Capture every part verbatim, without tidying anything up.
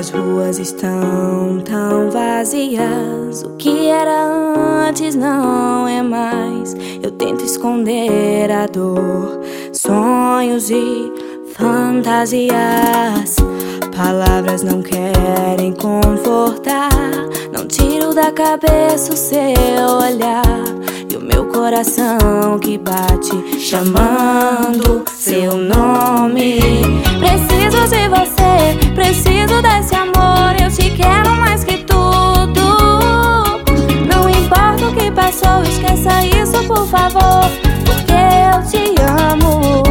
As ruas estão tão vazias. O que era antes não é mais. Eu tento esconder a dor, sonhos e fantasias. Palavras não querem confortar. Não tiro da cabeça o seu olhar e o meu coração que bate chamando seu nome. Preciso de você, preciso desse amor. Eu te quero mais que tudo. Não importa o que passou, esqueça isso por favor, porque eu te amo.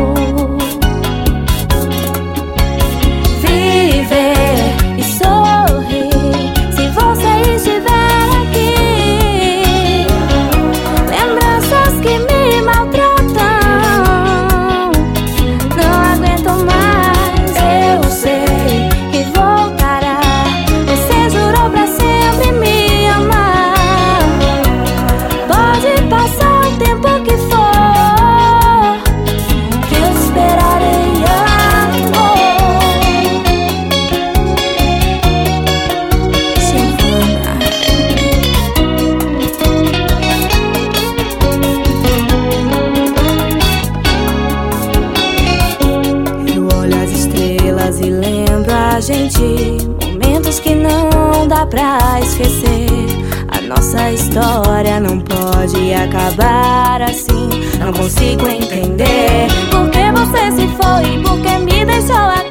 Viver e sorrir se você estiver aqui. Lembranças que me maltratam, não aguento mais. Eu sei que voltará. Você jurou pra sempre me amar. Pode passar o tempo que for, que eu esperarei, amor. Eu olho as estrelas e lembro a gente, momentos que não dá pra esquecer. A nossa história não pode acabar assim. Não consigo entender por que você se foi, por que me deixou aqui.